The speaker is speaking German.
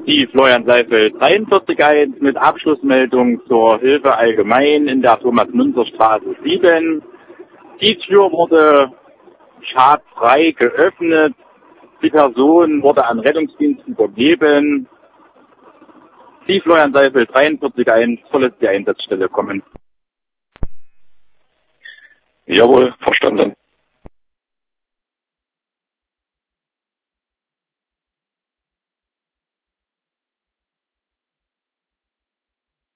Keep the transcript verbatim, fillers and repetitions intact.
Die Florian Seifel dreiundvierzig eins mit Abschlussmeldung zur Hilfe allgemein in der Thomas-Münzer-Straße sieben. Die Tür wurde schadfrei geöffnet. Die Person wurde an Rettungsdienst übergeben. Die Florian Seifel dreiundvierzig eins soll es die Einsatzstelle kommen. Jawohl, verstanden.